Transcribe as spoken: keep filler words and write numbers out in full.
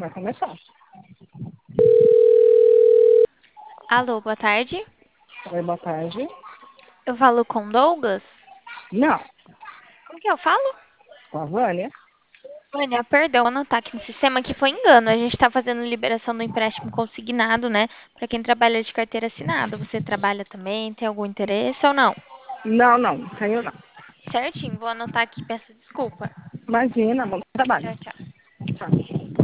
vai começar. Alô, boa tarde. Oi, boa tarde. Eu falo com Douglas? Não, Com quem eu falo? com a Vânia. Vânia, perdão, vou anotar aqui no sistema que foi engano. A gente está fazendo liberação do empréstimo consignado, né? Para quem trabalha de carteira assinada. Você trabalha também? Tem algum interesse ou não? Não, não, tenho não. Certinho, vou anotar aqui. Peço desculpa. Imagina, bom trabalho. Tchau, tchau. Tchau.